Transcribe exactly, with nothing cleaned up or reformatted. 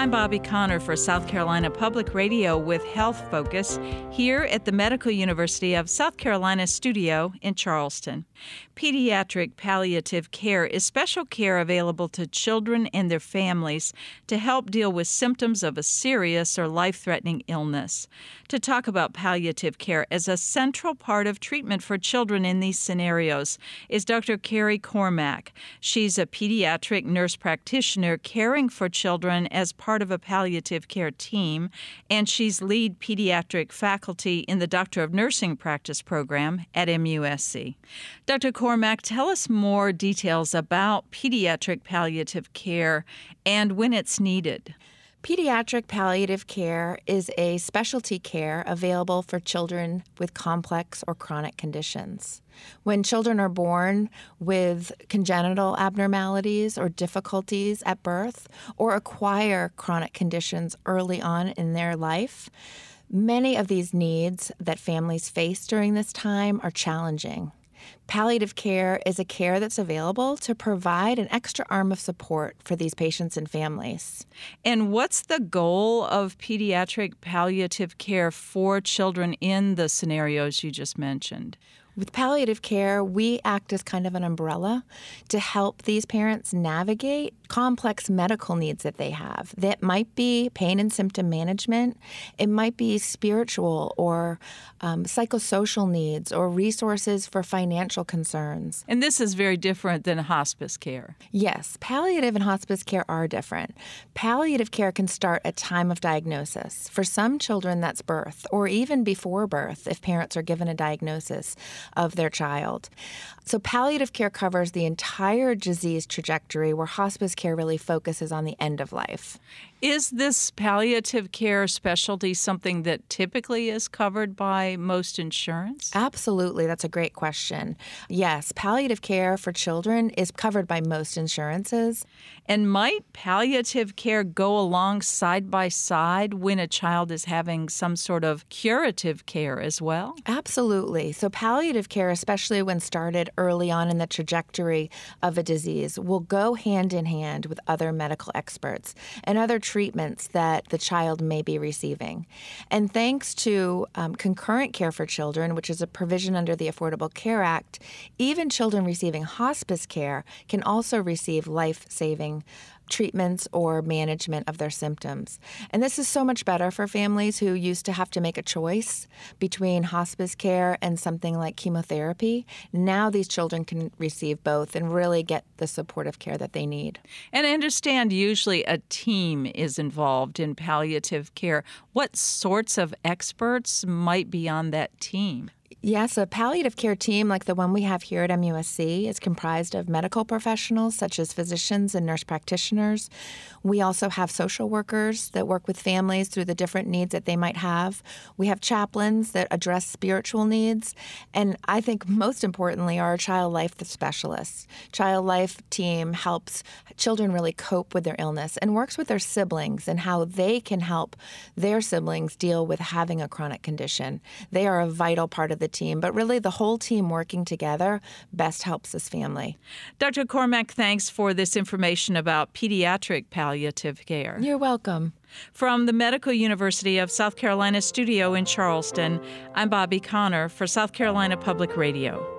I'm Bobby Connor for South Carolina Public Radio with Health Focus here at the Medical University of South Carolina studio in Charleston. Pediatric palliative care is special care available to children and their families to help deal with symptoms of a serious or life-threatening illness. To talk about palliative care as a central part of treatment for children in these scenarios is Doctor Carrie Cormack. She's a pediatric nurse practitioner caring for children as part of a palliative care team, and she's lead pediatric faculty in the Doctor of Nursing Practice program at M U S C. Doctor Cormack, tell us more details about pediatric palliative care and when it's needed. Pediatric palliative care is a specialty care available for children with complex or chronic conditions. When children are born with congenital abnormalities or difficulties at birth or acquire chronic conditions early on in their life, many of these needs that families face during this time are challenging. Palliative care is a care that's available to provide an extra arm of support for these patients and families. And what's the goal of pediatric palliative care for children in the scenarios you just mentioned? With palliative care, we act as kind of an umbrella to help these parents navigate complex medical needs that they have. That might be pain and symptom management. It might be spiritual or um, psychosocial needs or resources for financial concerns. And this is very different than hospice care. Yes, palliative and hospice care are different. Palliative care can start at time of diagnosis. For some children, that's birth, or even before birth if parents are given a diagnosis of their child. So palliative care covers the entire disease trajectory, where hospice care really focuses on the end of life. Is this palliative care specialty something that typically is covered by most insurance? Absolutely. That's a great question. Yes, palliative care for children is covered by most insurances. And might palliative care go along side by side when a child is having some sort of curative care as well? Absolutely. So palliative care, especially when started early on in the trajectory of a disease, will go hand in hand with other medical experts and other treatments that the child may be receiving. And thanks to um, concurrent care for children, which is a provision under the Affordable Care Act, even children receiving hospice care can also receive life-saving treatments or management of their symptoms. And this is so much better for families who used to have to make a choice between hospice care and something like chemotherapy. Now these children can receive both and really get the supportive care that they need. And I understand usually a team is involved in palliative care. What sorts of experts might be on that team? Yes, a palliative care team like the one we have here at M U S C is comprised of medical professionals such as physicians and nurse practitioners. We also have social workers that work with families through the different needs that they might have. We have chaplains that address spiritual needs. And I think most importantly are our child life specialists. Child life team helps children really cope with their illness and works with their siblings and how they can help their siblings deal with having a chronic condition. They are a vital part of the team, but really the whole team working together best helps this family. Doctor Cormack, thanks for this information about pediatric palliative care. You're welcome. From the Medical University of South Carolina studio in Charleston, I'm Bobby Connor for South Carolina Public Radio.